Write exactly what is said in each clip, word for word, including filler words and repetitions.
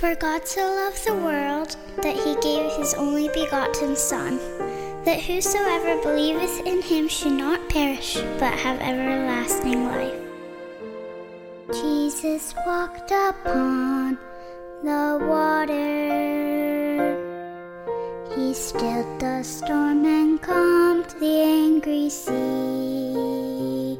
For God so loved the world, that he gave his only begotten Son, that whosoever believeth in him should not perish, but have everlasting life. Jesus walked upon the water. He stilled the storm and calmed the angry sea.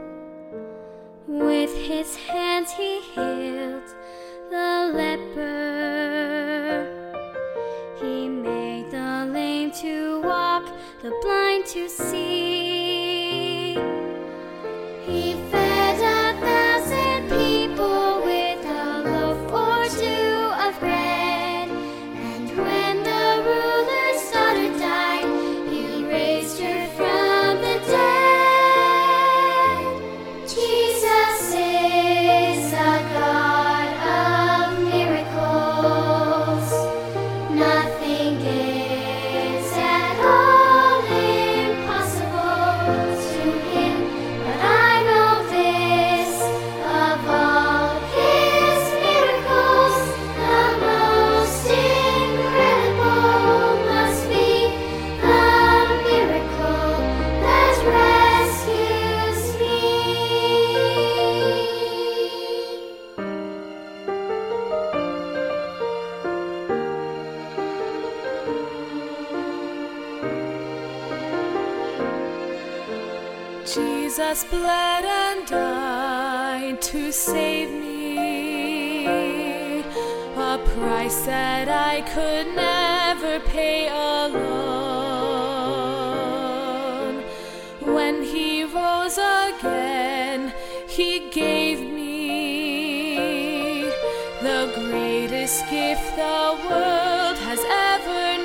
With his hands he healed the leper. He made the lame to walk, the blind to see. He fed a thousand people with a loaf or two of bread. And when the ruler's daughter died, he raised her from the dead. Jesus is a God of miracles. Nothing is at all impossible to him. But I know this, of all his miracles, the most incredible must be the miracle that rescues me. Jesus bled and died to save me, a price that I could never pay alone. When he rose again, he gave me the greatest gift the world has ever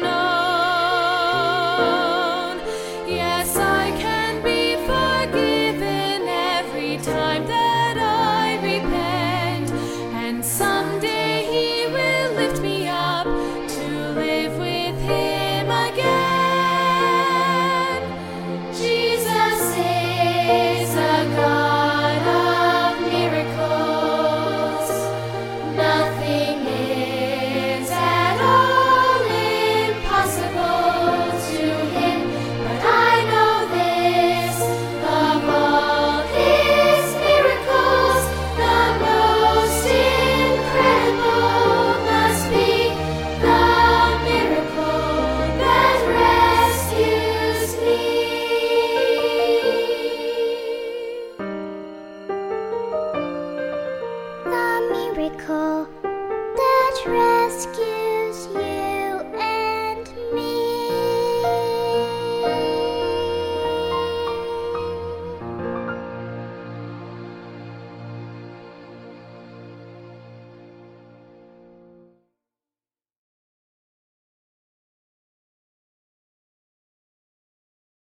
known. Yes, I can be forgiven every time that I repent, and someday he will lift me up to live with him again. Jesus is a God of miracles. Nothing is at all impossible to him. But I know this, of all his miracles, the most incredible must be the miracle that rescues me. The miracle that rescues you.